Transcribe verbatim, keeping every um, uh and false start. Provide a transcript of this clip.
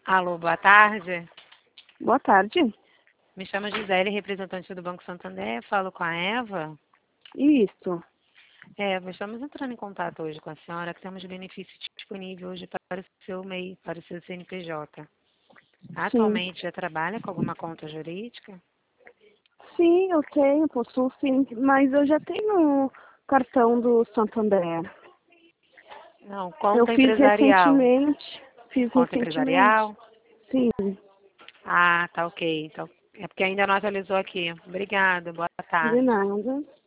Alô, boa tarde. Boa tarde. Me chamo Gisele, representante do Banco Santander. Falo com a Eva. Isso. Eva, estamos entrando em contato hoje com a senhora, que temos benefício disponível hoje para o seu M E I, para o seu C N P J. Sim. Atualmente já trabalha com alguma conta jurídica? Sim, eu tenho, possuo sim, mas eu já tenho o cartão do Santander. Não, Eu conta fiz empresarial. recentemente. Fiz Conta recentemente. empresarial? Sim. Ah, tá ok. Então, é porque ainda não atualizou aqui. Obrigada, boa De tarde. nada.